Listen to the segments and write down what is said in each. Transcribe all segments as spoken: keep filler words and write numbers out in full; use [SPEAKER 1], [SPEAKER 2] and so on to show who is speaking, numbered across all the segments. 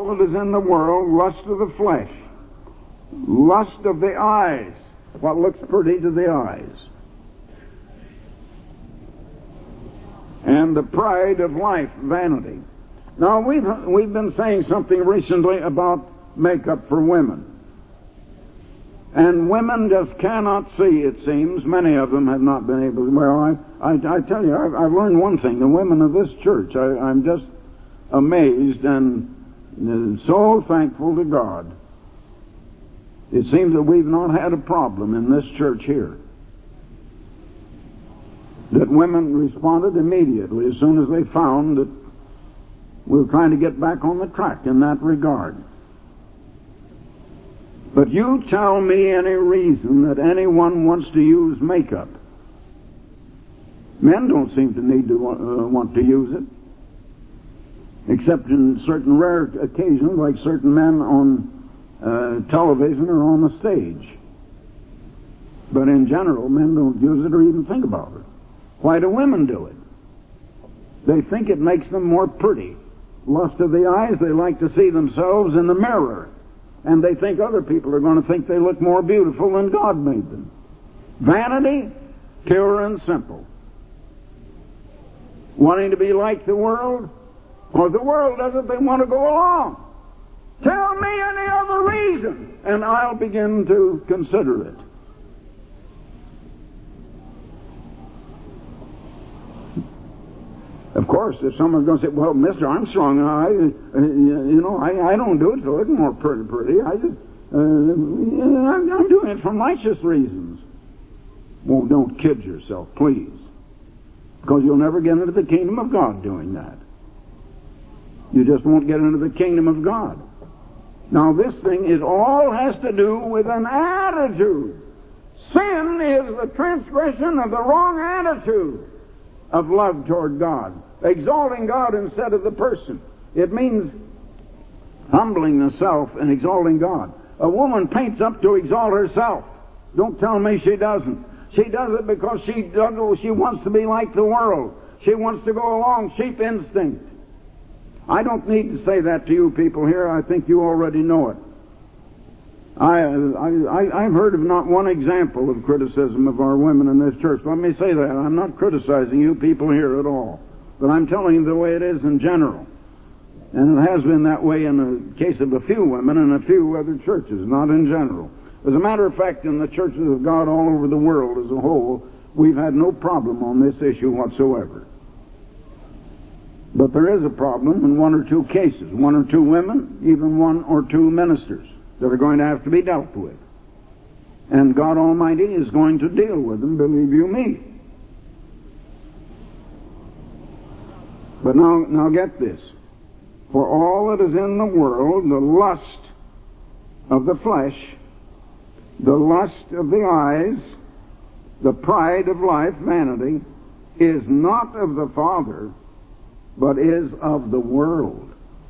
[SPEAKER 1] all that is in the world, lust of the flesh, lust of the eyes, what looks pretty to the eyes, and the pride of life, vanity. Now, we've, we've been saying something recently about makeup for women. And women just cannot see, it seems. Many of them have not been able to. Well, I, I, I tell you, I've, I've learned one thing. The women of this church, I, I'm just amazed and so thankful to God. It seems that we've not had a problem in this church here. That women responded immediately as soon as they found that we were trying to get back on the track in that regard. But you tell me any reason that anyone wants to use makeup. Men don't seem to need to uh, want to use it, except in certain rare occasions, like certain men on uh, television or on the stage. But in general, men don't use it or even think about it. Why do women do it? They think it makes them more pretty. Lust of the eyes, they like to see themselves in the mirror. And they think other people are going to think they look more beautiful than God made them. Vanity, pure and simple. Wanting to be like the world? Or the world does it, they want to go along. Tell me any other reason, and I'll begin to consider it. Of course, if someone's going to say, well, Mister Armstrong, I, uh, you know, I, I don't do it to look more pretty, pretty. I just, uh, I'm, I'm doing it for righteous reasons. Well, don't kid yourself, please. Because you'll never get into the kingdom of God doing that. You just won't get into the kingdom of God. Now, this thing is all has to do with an attitude. Sin is the transgression of the wrong attitude of love toward God, exalting God instead of the person. It means humbling the self and exalting God. A woman paints up to exalt herself. Don't tell me she doesn't. She does it because she does, she wants to be like the world. She wants to go along, sheep instinct. I don't need to say that to you people here. I think you already know it. I, I, I've heard of not one example of criticism of our women in this church. Let me say that. I'm not criticizing you people here at all. But I'm telling you the way it is in general. And it has been that way in the case of a few women and a few other churches, not in general. As a matter of fact, in the churches of God all over the world as a whole, we've had no problem on this issue whatsoever. But there is a problem in one or two cases. One or two women, even one or two ministers, that are going to have to be dealt with. And God Almighty is going to deal with them, believe you me. But now, now get this. For all that is in the world, the lust of the flesh, the lust of the eyes, the pride of life, vanity, is not of the Father, but is of the world.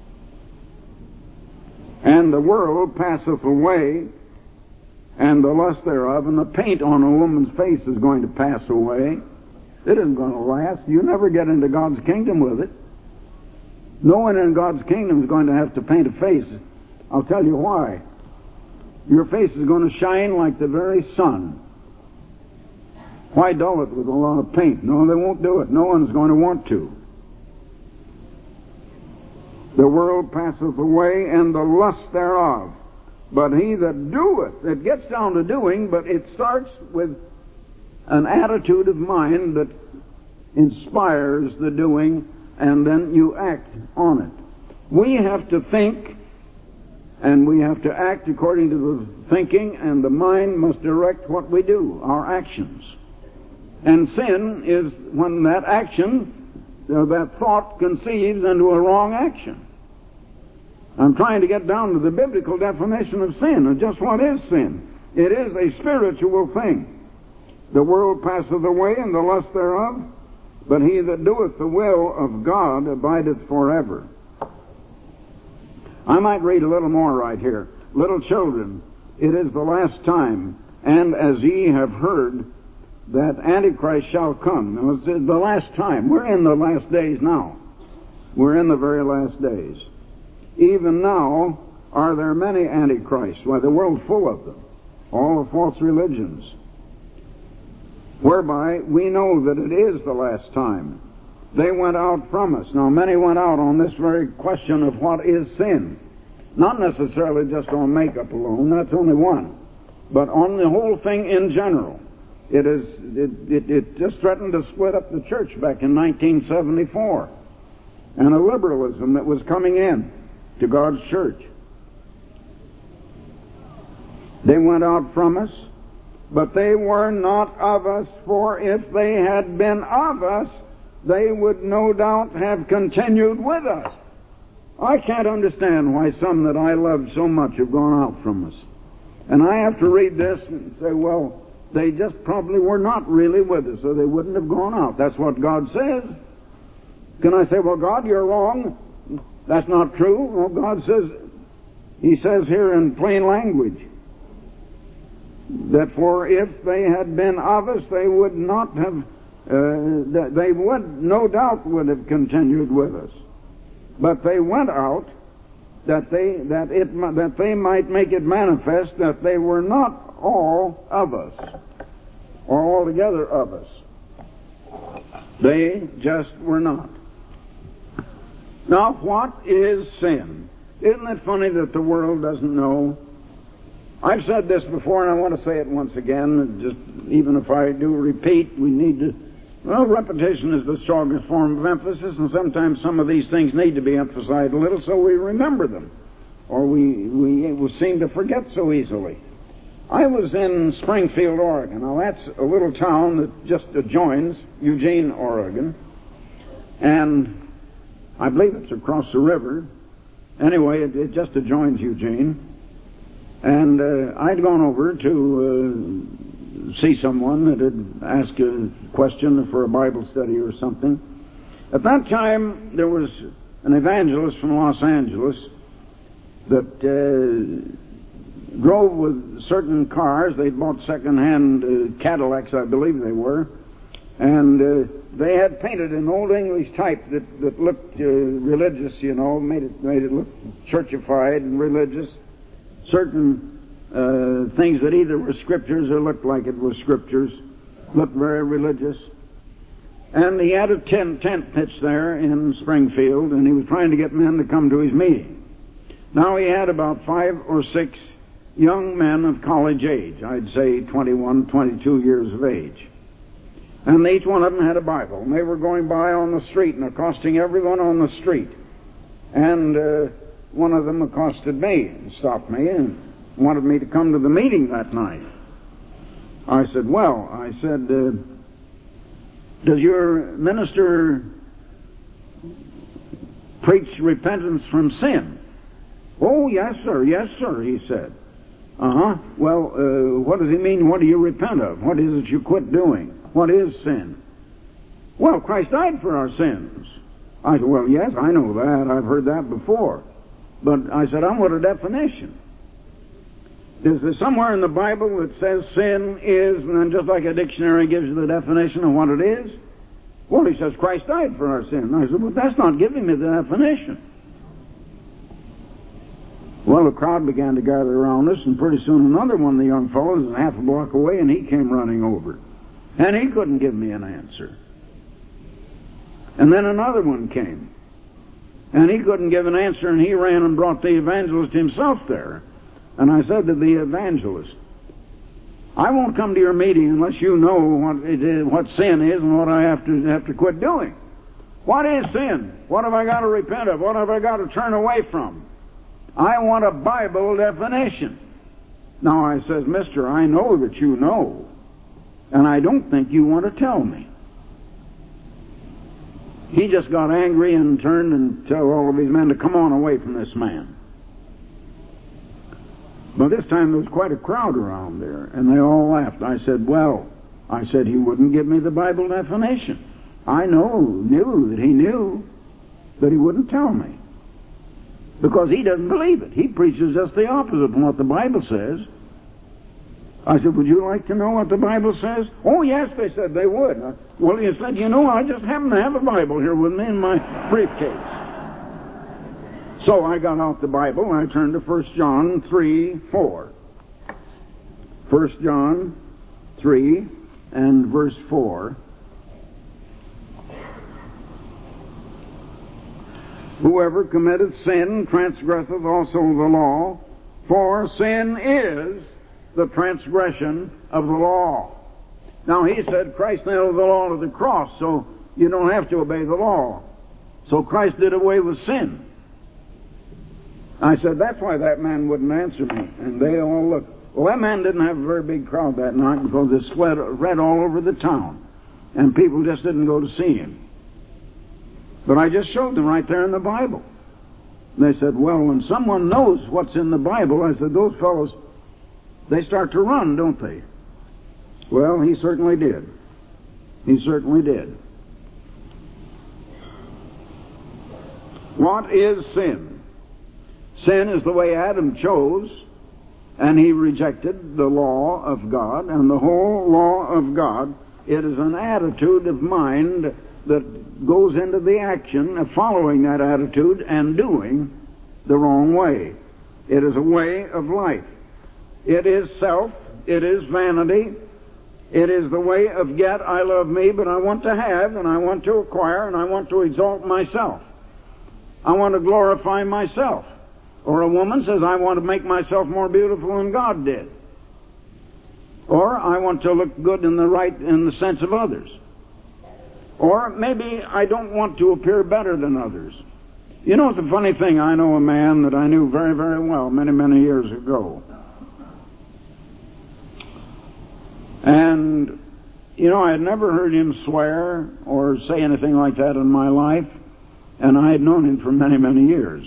[SPEAKER 1] And the world passeth away, and the lust thereof, and the paint on a woman's face is going to pass away. It isn't going to last. You never get into God's kingdom with it. No one in God's kingdom is going to have to paint a face. I'll tell you why. Your face is going to shine like the very sun. Why dull it with a lot of paint? No, they won't do it. No one's going to want to. The world passeth away, and the lust thereof. But he that doeth, it gets down to doing, but it starts with an attitude of mind that inspires the doing, and then you act on it. We have to think, and we have to act according to the thinking, and the mind must direct what we do, our actions. And sin is when that action, or that thought conceives into a wrong action. I'm trying to get down to the biblical definition of sin, and just what is sin? It is a spiritual thing. The world passeth away, and the lust thereof, but he that doeth the will of God abideth forever. I might read a little more right here. Little children, it is the last time, and as ye have heard, that Antichrist shall come. Now, it's the last time. We're in the last days now. We're in the very last days. even now are there many antichrists. Why, the world's full of them. All the false religions. Whereby we know that it is the last time. They went out from us. Now, many went out on this very question of what is sin. Not necessarily just on makeup alone, that's only one. But on the whole thing in general. It is. It, it, it just threatened to split up the church back in nineteen seventy-four. And a liberalism that was coming in to God's church. They went out from us, but they were not of us, for if they had been of us, they would no doubt have continued with us. I can't understand why some that I loved so much have gone out from us. And I have to read this and say, well, they just probably were not really with us, or they wouldn't have gone out. That's what God says. Can I say, well, God, you're wrong? That's not true. Well, God says, He says here in plain language, that for if they had been of us, they would not have, uh, they would, no doubt, would have continued with us. But they went out that they that it that they might make it manifest that they were not all of us, or altogether of us. They just were not. Now, what is sin? Isn't it funny that the world doesn't know? I've said this before, and I want to say it once again. Just even if I do repeat, we need to. Well, repetition is the strongest form of emphasis, and sometimes some of these things need to be emphasized a little so we remember them, or we we, we seem to forget so easily. I was in Springfield, Oregon. Now, that's a little town that just adjoins Eugene, Oregon, and I believe it's across the river. Anyway, it, it just adjoins Eugene. And uh, I'd gone over to uh, see someone that had asked a question for a Bible study or something. At that time, there was an evangelist from Los Angeles that uh, drove with certain cars. They'd bought second-hand uh, Cadillacs, I believe they were. And uh, they had painted in Old English type that, that looked uh, religious, you know, made it, made it look churchified and religious. Certain uh, things that either were scriptures or looked like it was scriptures, looked very religious. And he had a tent, tent pitched there in Springfield, and he was trying to get men to come to his meeting. Now he had about five or six young men of college age, I'd say twenty-one, twenty-two years of age. And each one of them had a Bible. And they were going by on the street and accosting everyone on the street. And uh, one of them accosted me and stopped me and wanted me to come to the meeting that night. I said, well, I said, uh, does your minister preach repentance from sin? Oh, yes, sir, yes, sir, he said. Uh-huh. Well, uh, what does he mean, what do you repent of? What is it you quit doing? What is sin? Well, Christ died for our sins. I said, well, yes, I know that. I've heard that before. But I said, I want a definition. Is there somewhere in the Bible that says sin is, and then just like a dictionary gives you the definition of what it is? Well, he says Christ died for our sin. I said, well, that's not giving me the definition. Well, the crowd began to gather around us, and pretty soon another one of the young fellows was half a block away, and he came running over. And he couldn't give me an answer. And then another one came. And he couldn't give an answer, and he ran and brought the evangelist himself there. And I said to the evangelist, I won't come to your meeting unless you know what it is, what sin is and what I have to have to quit doing. What is sin? What have I got to repent of? What have I got to turn away from? I want a Bible definition. Now I says, mister, I know that you know, and I don't think you want to tell me. He just got angry and turned and told all of his men to come on away from this man. But this time there was quite a crowd around there, and they all laughed. I said, well, I said he wouldn't give me the Bible definition. I know, knew that he knew, but he wouldn't tell me. Because he doesn't believe it. He preaches just the opposite from what the Bible says. I said, would you like to know what the Bible says? Oh, yes, they said they would. Well, he said, you know, I just happen to have a Bible here with me in my briefcase. So I got out the Bible and I turned to First John three four. First John three and verse four. Whoever committeth sin transgresseth also the law, for sin is the transgression of the law. Now he said Christ nailed the law to the cross, so you don't have to obey the law. So Christ did away with sin. I said, that's why that man wouldn't answer me. And they all looked. Well, that man didn't have a very big crowd that night because it spread read all over the town. And people just didn't go to see him. But I just showed them right there in the Bible. They said, well, when someone knows what's in the Bible, I said, those fellows, they start to run, don't they? Well, he certainly did. He certainly did. What is sin? Sin is the way Adam chose, and he rejected the law of God, and the whole law of God, it is an attitude of mind that goes into the action of following that attitude and doing the wrong way. It is a way of life. It is self. It is vanity. It is the way of get, I love me, but I want to have, and I want to acquire, and I want to exalt myself. I want to glorify myself. Or a woman says, I want to make myself more beautiful than God did. Or I want to look good in the right, in the sense of others. Or maybe I don't want to appear better than others. You know, it's a funny thing. I know a man that I knew very, very well many, many years ago. And, you know, I had never heard him swear or say anything like that in my life. And I had known him for many, many years.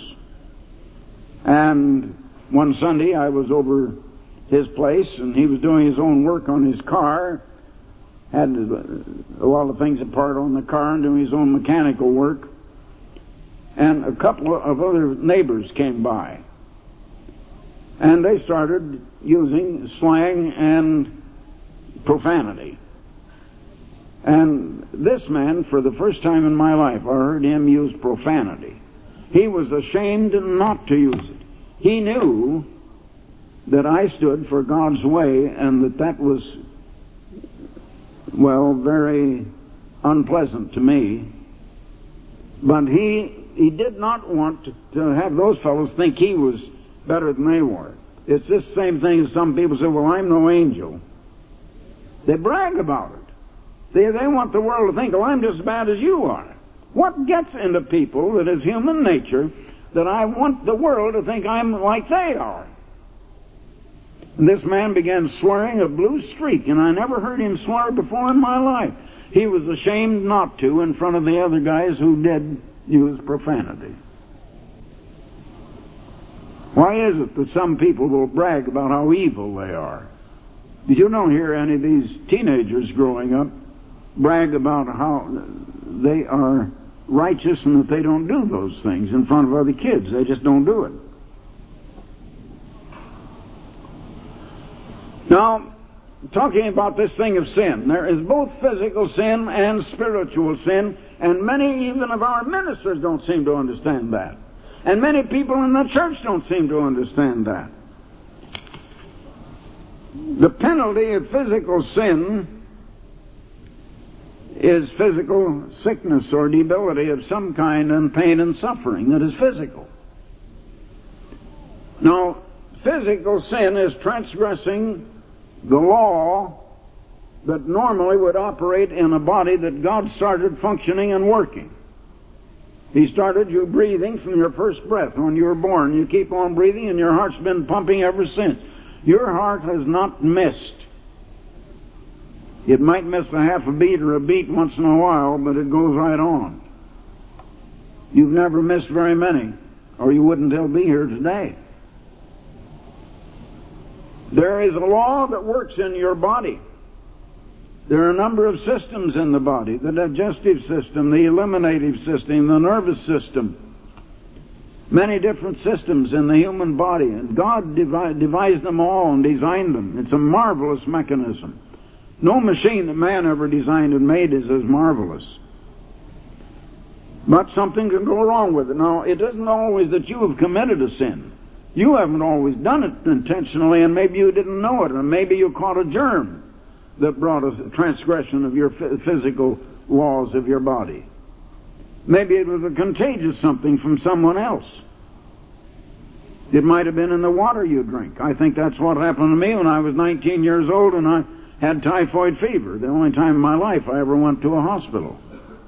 [SPEAKER 1] And one Sunday I was over his place, and he was doing his own work on his car. Had a lot of things apart on the car and doing his own mechanical work. And a couple of other neighbors came by. And they started using slang and profanity. And this man, for the first time in my life, I heard him use profanity. He was ashamed not to use it. He knew that I stood for God's way and that that was, well, very unpleasant to me. But he he did not want to have those fellows think he was better than they were. It's this same thing as some people say, well, I'm no angel. They brag about it. They, they want the world to think, well, I'm just as bad as you are. What gets into people that is human nature that I want the world to think I'm like they are? And this man began slurring a blue streak, and I never heard him slur before in my life. He was ashamed not to in front of the other guys who did use profanity. Why is it that some people will brag about how evil they are? You don't hear any of these teenagers growing up brag about how they are righteous and that they don't do those things in front of other kids. They just don't do it. Now, talking about this thing of sin, there is both physical sin and spiritual sin, and many even of our ministers don't seem to understand that. And many people in the church don't seem to understand that. The penalty of physical sin is physical sickness or debility of some kind and pain and suffering that is physical. Now, physical sin is transgressing the law that normally would operate in a body that God started functioning and working. He started you breathing from your first breath when you were born. You keep on breathing and your heart's been pumping ever since. Your heart has not missed. It might miss a half a beat or a beat once in a while, but it goes right on. You've never missed very many, or you wouldn't still be here today. There is a law that works in your body. There are a number of systems in the body, the digestive system, the eliminative system, the nervous system. Many different systems in the human body, and God devised them all and designed them. It's a marvelous mechanism. No machine that man ever designed and made is as marvelous. But something can go wrong with it. Now, it isn't always that you have committed a sin. You haven't always done it intentionally, and maybe you didn't know it, and maybe you caught a germ that brought a transgression of your physical laws of your body. Maybe it was a contagious something from someone else. It might have been in the water you drink. I think that's what happened to me when I was nineteen years old and I had typhoid fever. The only time in my life I ever went to a hospital.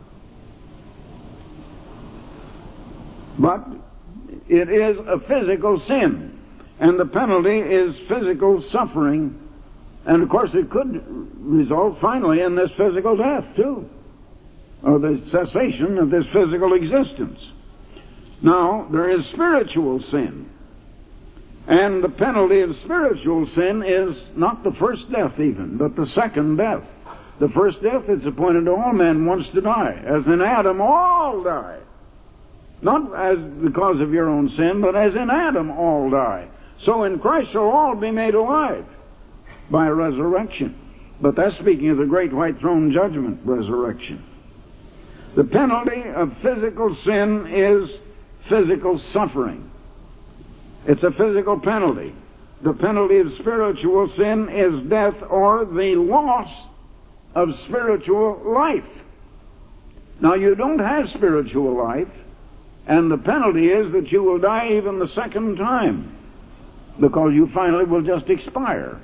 [SPEAKER 1] But it is a physical sin, and the penalty is physical suffering. And of course it could result finally in this physical death too, or the cessation of this physical existence. Now, there is spiritual sin. And the penalty of spiritual sin is not the first death even, but the second death. The first death is appointed to all men once to die. As in Adam all die. Not as because of your own sin, but as in Adam all die. So in Christ shall all be made alive by a resurrection. But that's speaking of the great white throne judgment resurrection. The penalty of physical sin is physical suffering. It's a physical penalty. The penalty of spiritual sin is death or the loss of spiritual life. Now, you don't have spiritual life, and the penalty is that you will die even the second time, because you finally will just expire.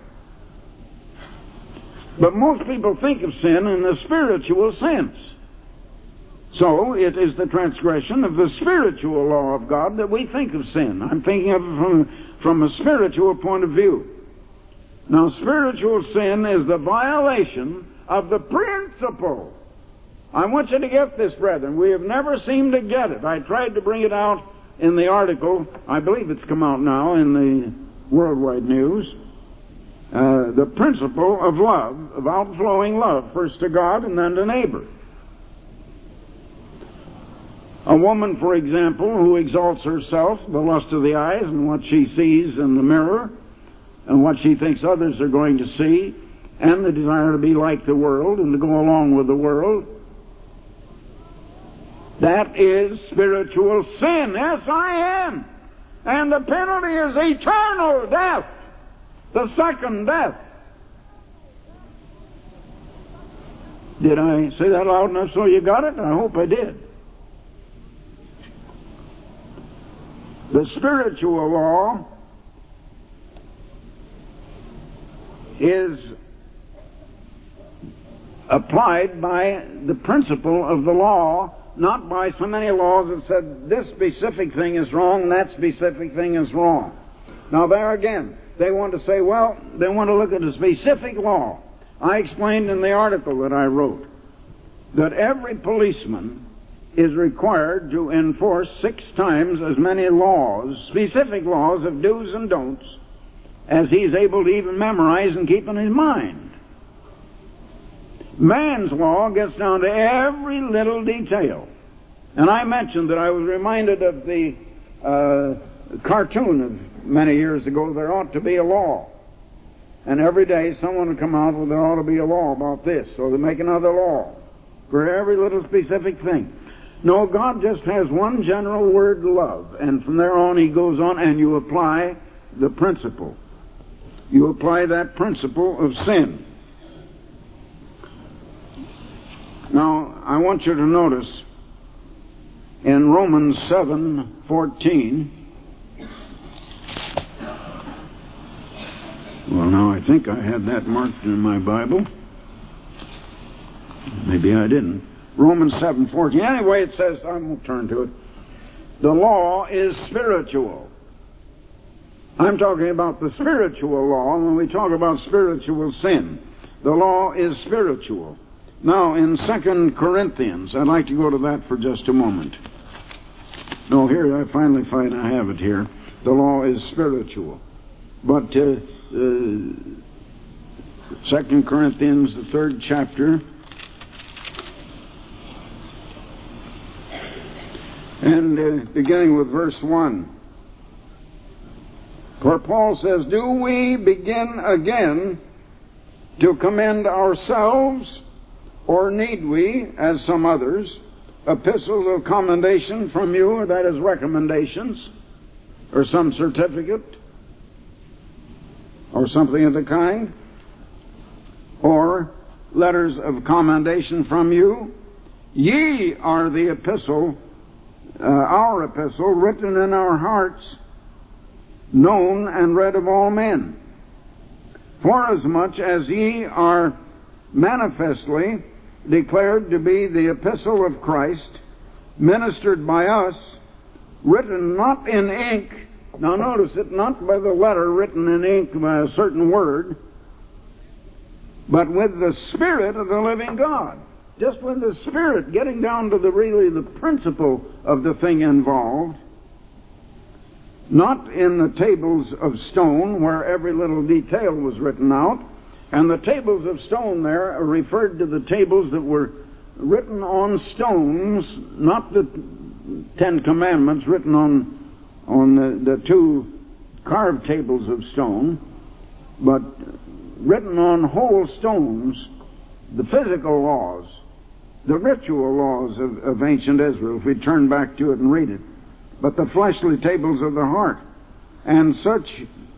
[SPEAKER 1] But most people think of sin in the spiritual sense. So it is the transgression of the spiritual law of God that we think of sin. I'm thinking of it from, from a spiritual point of view. Now, spiritual sin is the violation of the principle. I want you to get this, brethren. We have never seemed to get it. I tried to bring it out in the article. I believe it's come out now in the Worldwide News. Uh, the principle of love, of outflowing love, first to God and then to neighbor. A woman, for example, who exalts herself, the lust of the eyes, and what she sees in the mirror, and what she thinks others are going to see, and the desire to be like the world and to go along with the world, that is spiritual sin. Yes, I am. And the penalty is eternal death, the second death. Did I say that loud enough so you got it? I hope I did. The spiritual law is applied by the principle of the law, not by so many laws that said this specific thing is wrong, that specific thing is wrong. Now there again, they want to say, well, they want to look at a specific law. I explained in the article that I wrote that every policeman is required to enforce six times as many laws, specific laws of do's and don'ts, as he's able to even memorize and keep in his mind. Man's law gets down to every little detail. And I mentioned that I was reminded of the uh, cartoon of many years ago, There Ought to Be a Law. And every day someone would come out with, there ought to be a law about this, so they make another law for every little specific thing. No, God just has one general word, love, and from there on he goes on and you apply the principle. You apply that principle of sin. Now, I want you to notice in Romans seven fourteen, well, now I think I had that marked in my Bible. Maybe I didn't. Romans seven fourteen. Anyway, it says, I won't turn to it. The law is spiritual. I'm talking about the spiritual law when we talk about spiritual sin. The law is spiritual. Now, in Second Corinthians, I'd like to go to that for just a moment. No, here, I finally find I have it here. The law is spiritual. But uh, uh, Second Corinthians, the third chapter, and uh, beginning with verse one. For Paul says, do we begin again to commend ourselves, or need we, as some others, epistles of commendation from you, or that is recommendations, or some certificate, or something of the kind, or letters of commendation from you. Ye are the epistle, uh, our epistle, written in our hearts, known and read of all men. Forasmuch as ye are manifestly declared to be the epistle of Christ, ministered by us, written not in ink. Now notice it, not by the letter written in ink by a certain word, but with the Spirit of the living God. Just with the Spirit, getting down to the really the principle of the thing involved. Not in the tables of stone where every little detail was written out. And the tables of stone there are referred to the tables that were written on stones, not the Ten Commandments written on, on the, the two carved tables of stone, but written on whole stones, the physical laws, the ritual laws of, of ancient Israel, if we turn back to it and read it, but the fleshly tables of the heart. And such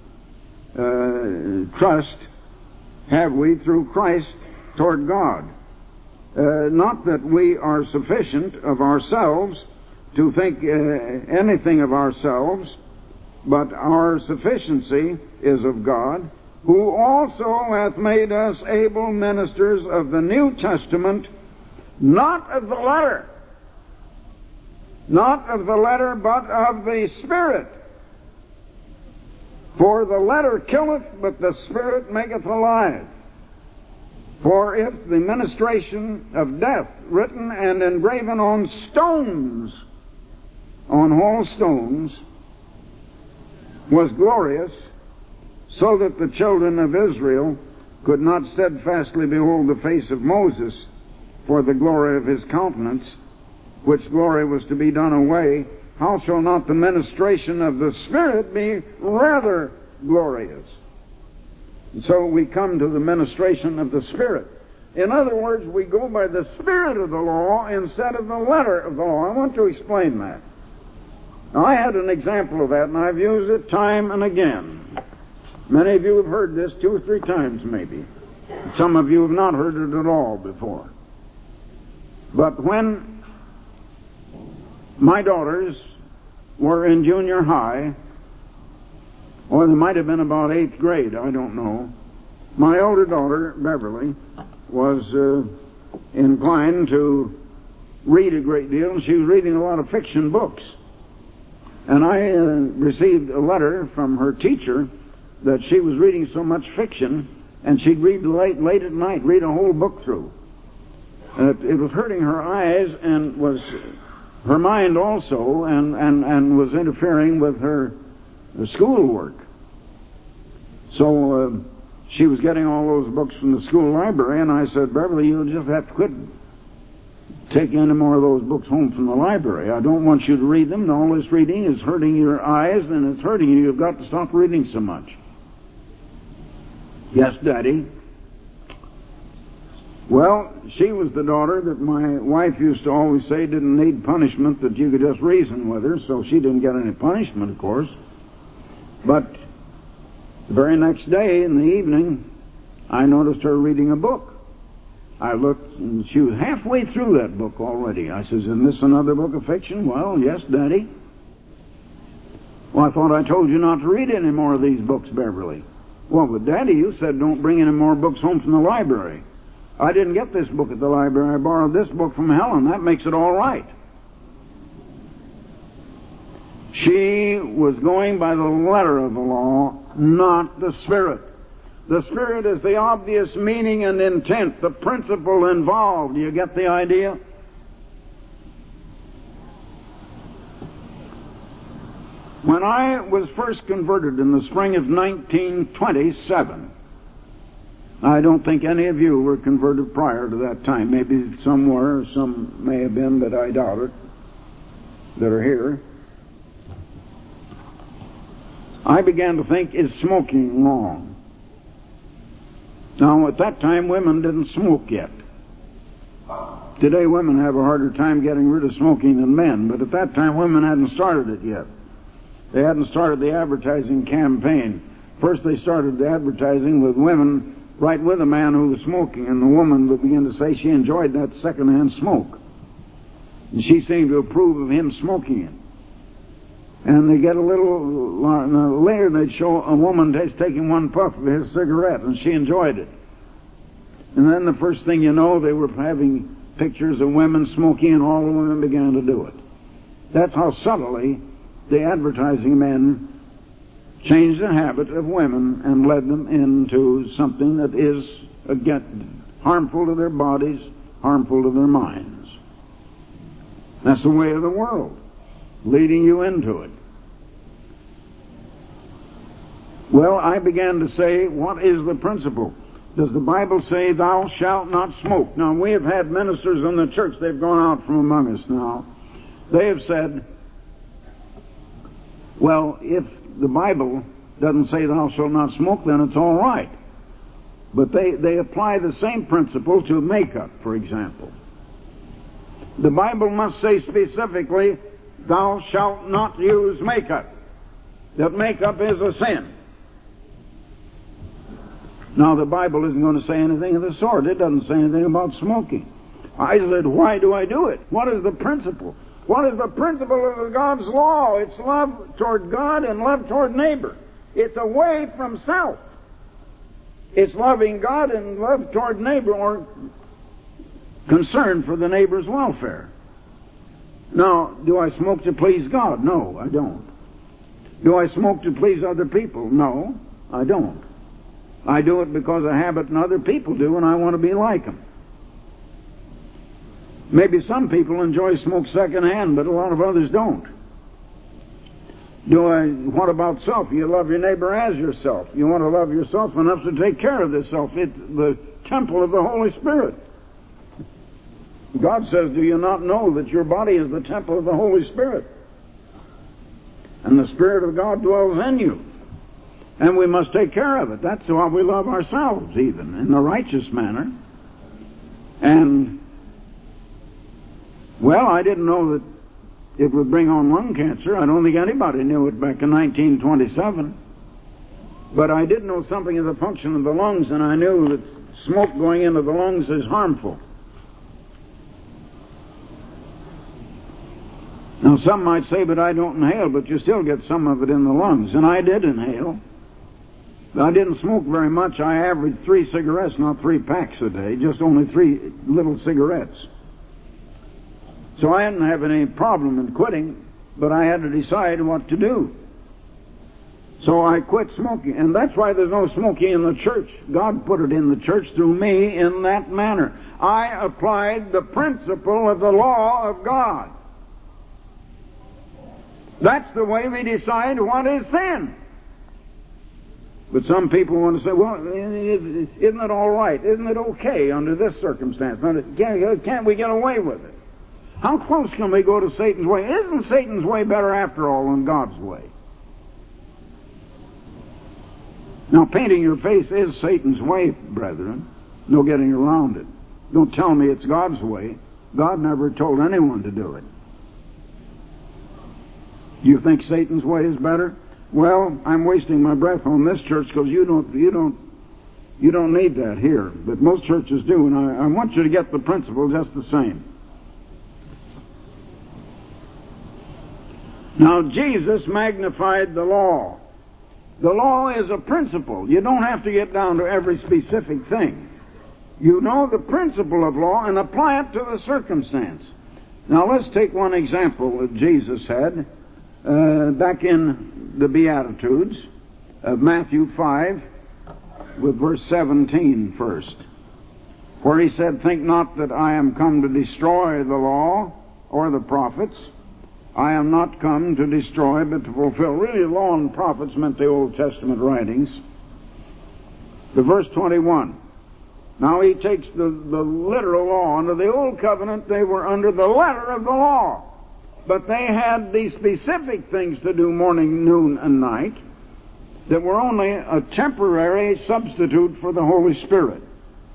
[SPEAKER 1] uh, trust have we through Christ toward God. Uh, not that we are sufficient of ourselves to think uh, anything of ourselves, but our sufficiency is of God, who also hath made us able ministers of the New Testament, not of the letter, not of the letter, but of the Spirit. For the letter killeth, but the Spirit maketh alive. For if the ministration of death, written and engraven on stones, on whole stones, was glorious, so that the children of Israel could not steadfastly behold the face of Moses for the glory of his countenance, which glory was to be done away, how shall not the ministration of the Spirit be rather glorious? And so we come to the ministration of the Spirit. In other words, we go by the Spirit of the law instead of the letter of the law. I want to explain that. Now, I had an example of that, and I've used it time and again. Many of you have heard this two or three times, maybe. Some of you have not heard it at all before. But when my daughters were in junior high, or they might have been about eighth grade, I don't know, my older daughter, Beverly, was uh, inclined to read a great deal, and she was reading a lot of fiction books. And I uh, received a letter from her teacher that she was reading so much fiction, and she'd read late, late at night, read a whole book through. Uh, it was hurting her eyes and was her mind also, and, and, and was interfering with her schoolwork. So uh, she was getting all those books from the school library, and I said, Beverly, you'll just have to quit taking any more of those books home from the library. I don't want you to read them. All this reading is hurting your eyes, and it's hurting you. You've got to stop reading so much. Yes, Daddy. Well, she was the daughter that my wife used to always say didn't need punishment, that you could just reason with her, so she didn't get any punishment, of course. But the very next day in the evening, I noticed her reading a book. I looked, and she was halfway through that book already. I says, isn't this another book of fiction? Well, yes, Daddy. Well, I thought I told you not to read any more of these books, Beverly. Well, but Daddy, you said don't bring any more books home from the library. I didn't get this book at the library. I borrowed this book from Helen. That makes it all right. She was going by the letter of the law, not the Spirit. The Spirit is the obvious meaning and intent, the principle involved. Do you get the idea? When I was first converted in the spring of nineteen twenty-seven, I don't think any of you were converted prior to that time. Maybe some were, some may have been, but I doubt it, that are here. I began to think, is smoking wrong? Now, at that time, women didn't smoke yet. Today women have a harder time getting rid of smoking than men, but at that time women hadn't started it yet. They hadn't started the advertising campaign. First they started the advertising with women right with a man who was smoking, and the woman would begin to say she enjoyed that second-hand smoke. And she seemed to approve of him smoking it. And they get a little, uh, later they'd show a woman taking one puff of his cigarette, and she enjoyed it. And then the first thing you know, they were having pictures of women smoking, and all the women began to do it. That's how subtly the advertising men changed the habit of women and led them into something that is, again, harmful to their bodies, harmful to their minds. That's the way of the world, leading you into it. Well, I began to say, what is the principle? Does the Bible say, thou shalt not smoke? Now, we have had ministers in the church, they've gone out from among us now. They have said, well, if the Bible doesn't say thou shalt not smoke, then it's all right. But they, they apply the same principle to makeup, for example. The Bible must say specifically, thou shalt not use makeup. That makeup is a sin. Now, the Bible isn't going to say anything of the sort. It doesn't say anything about smoking. I said, why do I do it? What is the principle? What is the principle of God's law? It's love toward God and love toward neighbor. It's away from self. It's loving God and love toward neighbor, or concern for the neighbor's welfare. Now, do I smoke to please God? No, I don't. Do I smoke to please other people? No, I don't. I do it because of habit and other people do, and I want to be like them. Maybe some people enjoy smoke secondhand, but a lot of others don't. Do I? What about self? You love your neighbor as yourself. You want to love yourself enough to take care of this self. It's the temple of the Holy Spirit. God says, do you not know that your body is the temple of the Holy Spirit? And the Spirit of God dwells in you. And we must take care of it. That's how we love ourselves, even, in a righteous manner. And, well, I didn't know that it would bring on lung cancer. I don't think anybody knew it back in nineteen twenty-seven. But I did know something of the function of the lungs, and I knew that smoke going into the lungs is harmful. Now, some might say, but I don't inhale, but you still get some of it in the lungs. And I did inhale. I didn't smoke very much. I averaged three cigarettes, not three packs a day, just only three little cigarettes. So I didn't have any problem in quitting, but I had to decide what to do. So I quit smoking, and that's why there's no smoking in the church. God put it in the church through me in that manner. I applied the principle of the law of God. That's the way we decide what is sin. But some people want to say, well, isn't it all right? Isn't it okay under this circumstance? Can't we get away with it? How close can we go to Satan's way? Isn't Satan's way better after all than God's way? Now, painting your face is Satan's way, brethren. No getting around it. Don't tell me it's God's way. God never told anyone to do it. You think Satan's way is better? Well, I'm wasting my breath on this church because you don't, you don't, you don't need that here. But most churches do, and I, I want you to get the principle just the same. Now, Jesus magnified the law. The law is a principle. You don't have to get down to every specific thing. You know the principle of law and apply it to the circumstance. Now, let's take one example that Jesus had. Uh, back in the Beatitudes of Matthew five, with verse seventeen first, where he said, think not that I am come to destroy the law or the prophets. I am not come to destroy, but to fulfill. Really, law and prophets meant the Old Testament writings. The verse twenty-one. Now he takes the, the literal law. Under the Old Covenant, they were under the letter of the law. But they had these specific things to do morning, noon, and night that were only a temporary substitute for the Holy Spirit.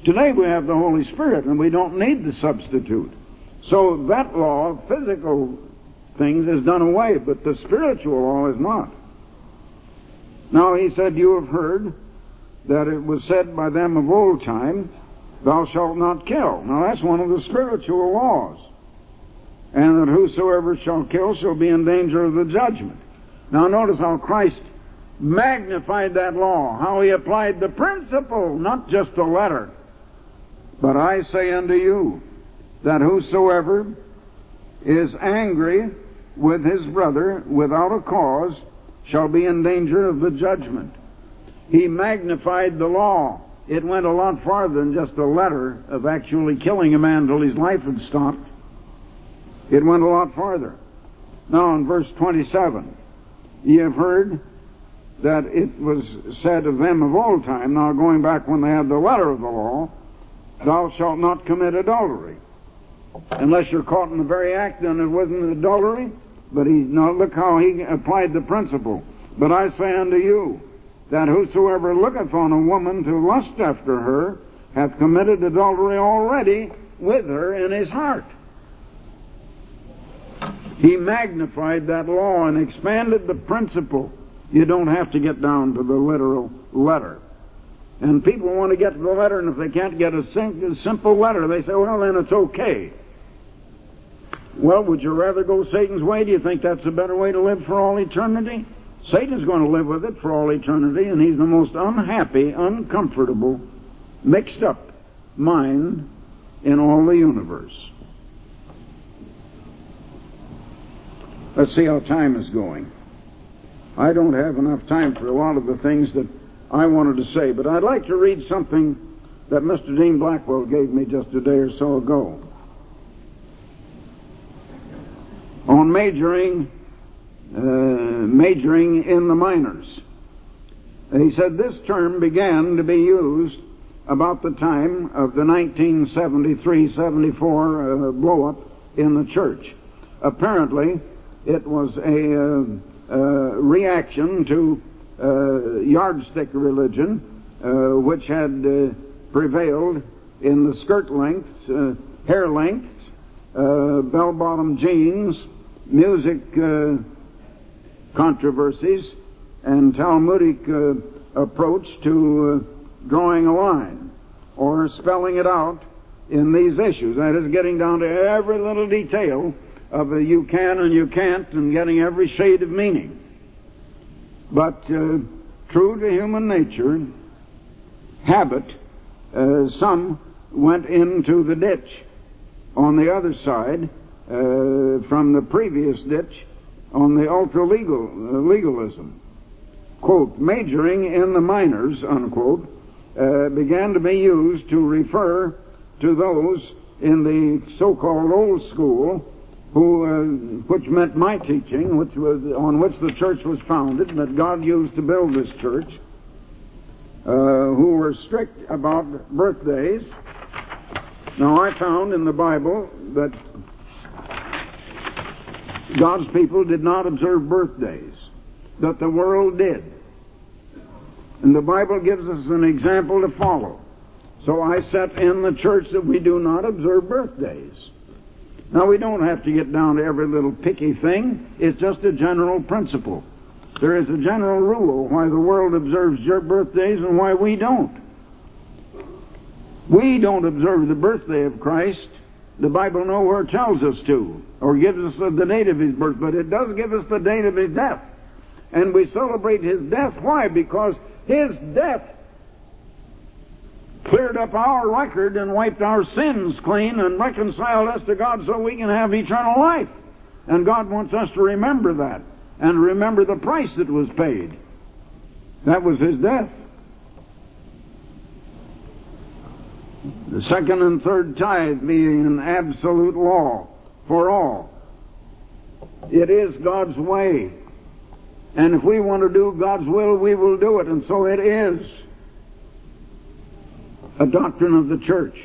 [SPEAKER 1] Today we have the Holy Spirit, and we don't need the substitute. So that law of physical things is done away, but the spiritual law is not. Now he said, you have heard that it was said by them of old time, thou shalt not kill. Now that's one of the spiritual laws. And that whosoever shall kill shall be in danger of the judgment. Now notice how Christ magnified that law, how he applied the principle, not just the letter. But I say unto you, that whosoever is angry with his brother without a cause shall be in danger of the judgment. He magnified the law. It went a lot farther than just a letter of actually killing a man till his life had stopped. It went a lot farther. Now in verse twenty-seven, ye have heard that it was said of them of old time, now going back when they had the letter of the law, thou shalt not commit adultery. Unless you're caught in the very act, then it wasn't adultery. But he's, now look how he applied the principle. But I say unto you, that whosoever looketh on a woman to lust after her, hath committed adultery already with her in his heart. He magnified that law and expanded the principle. You don't have to get down to the literal letter. And people want to get to the letter, and if they can't get a sim- simple letter, they say, well, then it's okay. Well, would you rather go Satan's way? Do you think that's a better way to live for all eternity? Satan's going to live with it for all eternity, and he's the most unhappy, uncomfortable, mixed up mind in all the universe. Let's see how time is going. I don't have enough time for a lot of the things that I wanted to say, but I'd like to read something that Mister Dean Blackwell gave me just a day or so ago on majoring uh, majoring in the minors. He said this term began to be used about the time of the nineteen seventy-three seventy-four uh, blow-up in the church. Apparently, it was a uh, uh, reaction to uh, yardstick religion, uh, which had uh, prevailed in the skirt lengths, uh, hair lengths, uh, bell-bottom jeans, music uh, controversies, and Talmudic uh, approach to uh, drawing a line or spelling it out in these issues. That is, getting down to every little detail of a you can and you can't, and getting every shade of meaning. But uh, true to human nature, habit, uh, some went into the ditch on the other side uh, from the previous ditch on the ultra-legal uh, legalism. Quote, majoring in the minors, unquote, uh, began to be used to refer to those in the so-called old school who, uh, which meant my teaching, which was on which the church was founded, that God used to build this church, uh, who were strict about birthdays. Now, I found in the Bible that God's people did not observe birthdays, that the world did. And the Bible gives us an example to follow. So I set in the church that we do not observe birthdays. Now, we don't have to get down to every little picky thing. It's just a general principle. There is a general rule why the world observes your birthdays and why we don't. We don't observe the birthday of Christ. The Bible nowhere tells us to, or gives us the date of his birth, but it does give us the date of his death. And we celebrate his death. Why? Because his death cleared up our record and wiped our sins clean and reconciled us to God so we can have eternal life. And God wants us to remember that and remember the price that was paid. That was his death. The second and third tithe being an absolute law for all. It is God's way. And if we want to do God's will, we will do it. And so it is a doctrine of the church.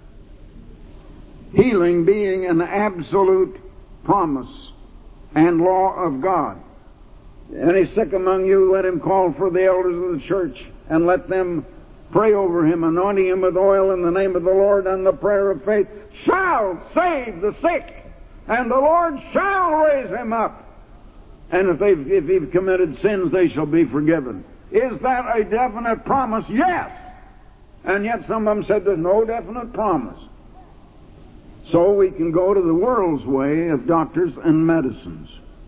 [SPEAKER 1] Healing being an absolute promise and law of God. Any sick among you, let him call for the elders of the church and let them pray over him, anointing him with oil in the name of the Lord, and the prayer of faith shall save the sick, and the Lord shall raise him up. And if they've, if he've committed sins, they shall be forgiven. Is that a definite promise? Yes. And yet some of them said there's no definite promise. So we can go to the world's way of doctors and medicines.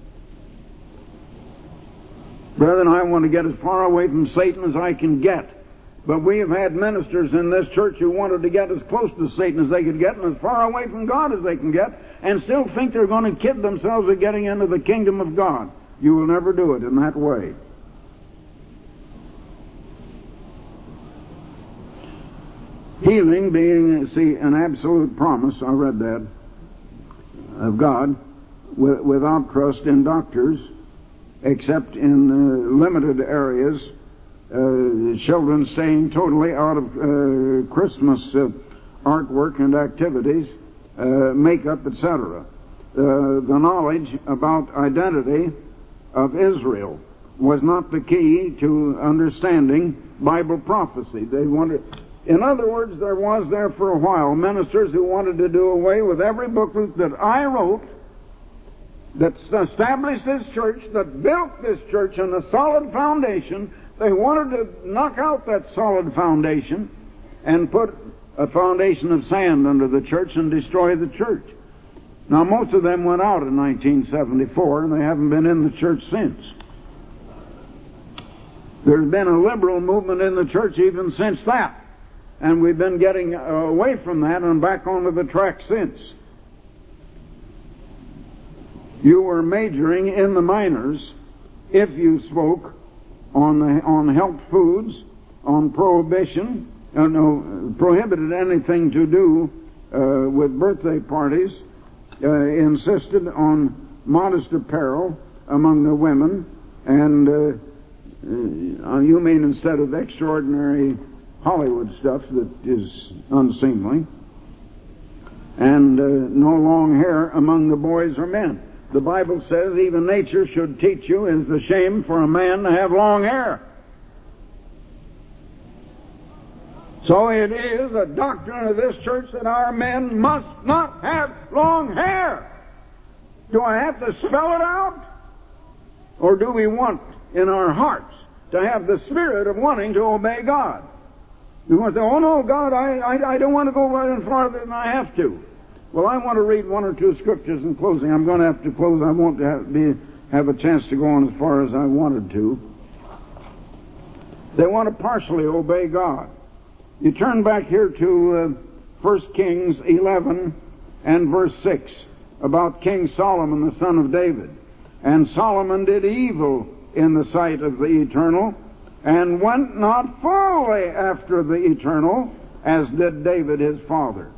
[SPEAKER 1] Brethren, I want to get as far away from Satan as I can get. But we have had ministers in this church who wanted to get as close to Satan as they could get and as far away from God as they can get, and still think they're going to kid themselves of getting into the kingdom of God. You will never do it in that way. Healing being, see, an absolute promise, I read that, of God, without trust in doctors, except in uh, limited areas. Uh, children staying totally out of uh, Christmas uh, artwork and activities, uh, makeup, et cetera. Uh, the knowledge about identity of Israel was not the key to understanding Bible prophecy. They wanted, in other words, there was there for a while ministers who wanted to do away with every booklet that I wrote, that established this church, that built this church on a solid foundation. They wanted to knock out that solid foundation and put a foundation of sand under the church and destroy the church. Now, most of them went out in nineteen seventy-four, and they haven't been in the church since. There's been a liberal movement in the church even since that, and we've been getting away from that and back onto the track since. You were majoring in the minors if you spoke on the, on health foods, on prohibition, uh, no, prohibited anything to do uh, with birthday parties, uh, insisted on modest apparel among the women, and uh, uh, you mean instead of extraordinary Hollywood stuff that is unseemly, and uh, no long hair among the boys or men. The Bible says even nature should teach you it's a shame for a man to have long hair. So it is a doctrine of this church that our men must not have long hair. Do I have to spell it out? Or do we want in our hearts to have the spirit of wanting to obey God? We want to say, oh no, God, I, I, I don't want to go any farther than I have to. Well, I want to read one or two scriptures in closing. I'm going to have to close. I won't have, be, have a chance to go on as far as I wanted to. They want to partially obey God. You turn back here to uh, First Kings eleven and verse six about King Solomon, the son of David. And Solomon did evil in the sight of the Eternal, and went not fully after the Eternal, as did David his father.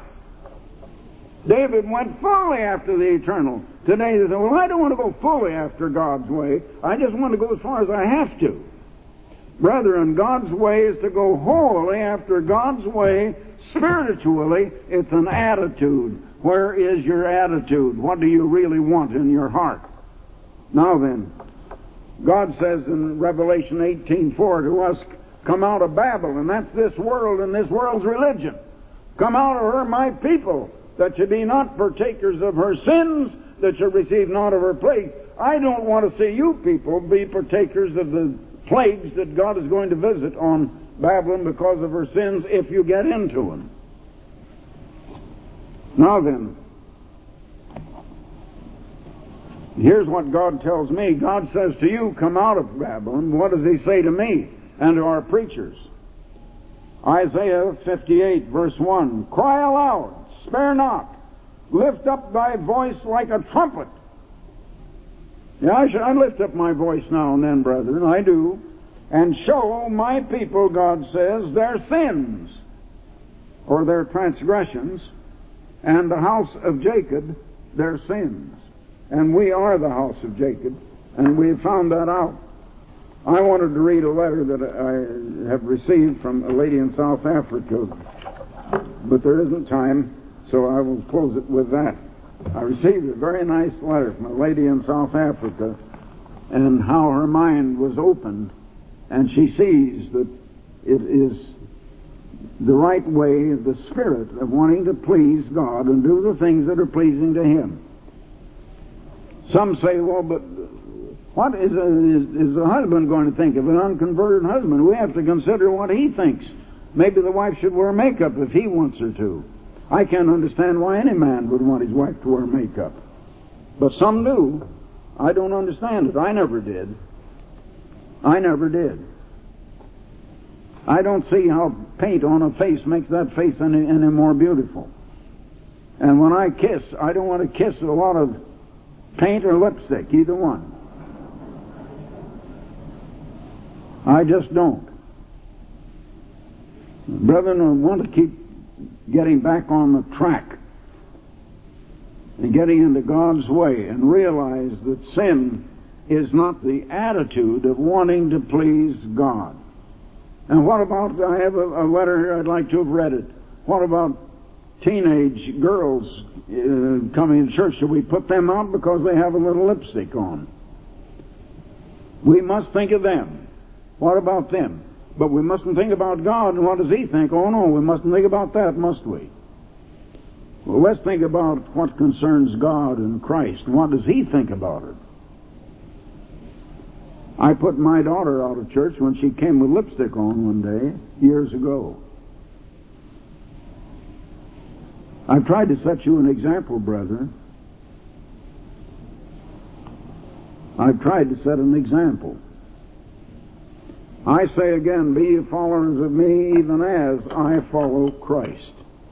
[SPEAKER 1] David went fully after the Eternal. Today they say, well, I don't want to go fully after God's way. I just want to go as far as I have to. Brethren, God's way is to go wholly after God's way spiritually. It's an attitude. Where is your attitude? What do you really want in your heart? Now then, God says in Revelation eighteen four to us, come out of Babylon. That's this world and this world's religion. Come out of her, my people, that you be not partakers of her sins, that you receive not of her plagues. I don't want to see you people be partakers of the plagues that God is going to visit on Babylon because of her sins if you get into them. Now then, here's what God tells me. God says to you, come out of Babylon. What does he say to me and to our preachers? Isaiah fifty-eight verse one, cry aloud, spare not, lift up thy voice like a trumpet. Yeah, I, should, I lift up my voice now and then, brethren, I do, and show my people, God says, their sins, or their transgressions, and the house of Jacob, their sins. And we are the house of Jacob, and we have found that out. I wanted to read a letter that I have received from a lady in South Africa, but there isn't time, so I will close it with that. I received a very nice letter from a lady in South Africa, and how her mind was opened, and she sees that it is the right way of the spirit of wanting to please God and do the things that are pleasing to Him. Some say, well, but what is a, is, is a husband going to think of an unconverted husband? We have to consider what he thinks. Maybe the wife should wear makeup if he wants her to. I can't understand why any man would want his wife to wear makeup. But some do. I don't understand it. I never did. I never did. I don't see how paint on a face makes that face any, any more beautiful. And when I kiss, I don't want to kiss a lot of paint or lipstick, either one. I just don't. Brethren, I want to keep getting back on the track and getting into God's way and realize that sin is not the attitude of wanting to please God. And what about, I have a, a letter here, I'd like to have read it. What about teenage girls uh, coming to church? Should we put them out because they have a little lipstick on? We must think of them. What about them? But we mustn't think about God and what does He think? Oh no, we mustn't think about that, must we? Well, let's think about what concerns God and Christ and what does He think about it. I put my daughter out of church when she came with lipstick on one day, years ago. I've tried to set you an example, brethren. I've tried to set an example. I say again, be ye followers of me even as I follow Christ.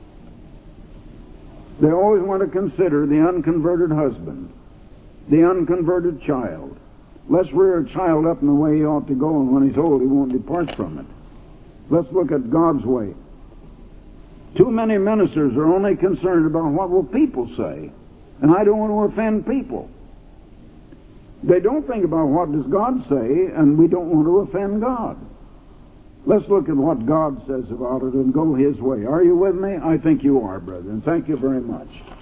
[SPEAKER 1] They always want to consider the unconverted husband, the unconverted child. Let's rear a child up in the way he ought to go, and when he's old he won't depart from it. Let's look at God's way. Too many ministers are only concerned about what will people say, and I don't want to offend people. They don't think about what does God say, and we don't want to offend God. Let's look at what God says about it and go His way. Are you with me? I think you are, brethren. Thank you very much.